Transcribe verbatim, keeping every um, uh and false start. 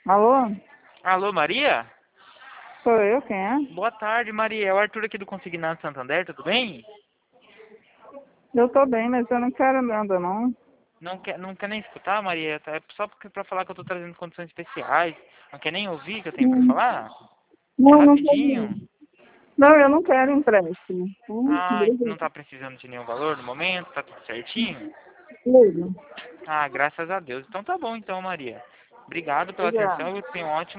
Alô? Alô, Maria? Sou eu, quem é? Boa tarde, Maria. É o Arthur aqui do Consignado Santander, tudo bem? Eu tô bem, mas eu não quero nada, não. Não quer, não quer nem escutar, Maria? É só porque, pra falar que eu tô trazendo condições especiais. Não quer nem ouvir o que eu tenho pra Hum. falar? É Não, não rapidinho. quero. Não, eu não quero empréstimo. Hum, Ah, não obrigada. tá precisando de nenhum valor no momento? Tá tudo certinho? Liga. Ah, graças a Deus. Então tá bom então, Maria. Obrigado pela Obrigada. atenção. Eu tenho um ótimo